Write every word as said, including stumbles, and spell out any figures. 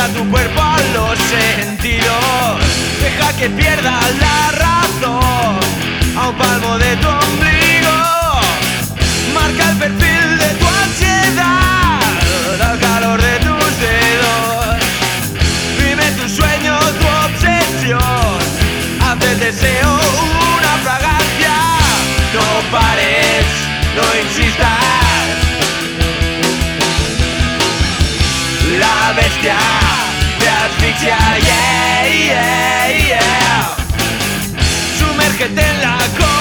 a tu cuerpo los sentidos, deja que pierda la razón a un palmo de tu ombligo. Marca el perfil de tu ansiedad al calor de tus dedos. Vive tu sueño, tu obsesión, haz del deseo una fragancia. No pares, no insistas. La bestia te asfixia, yeah, yeah, yeah. Sumérgete en la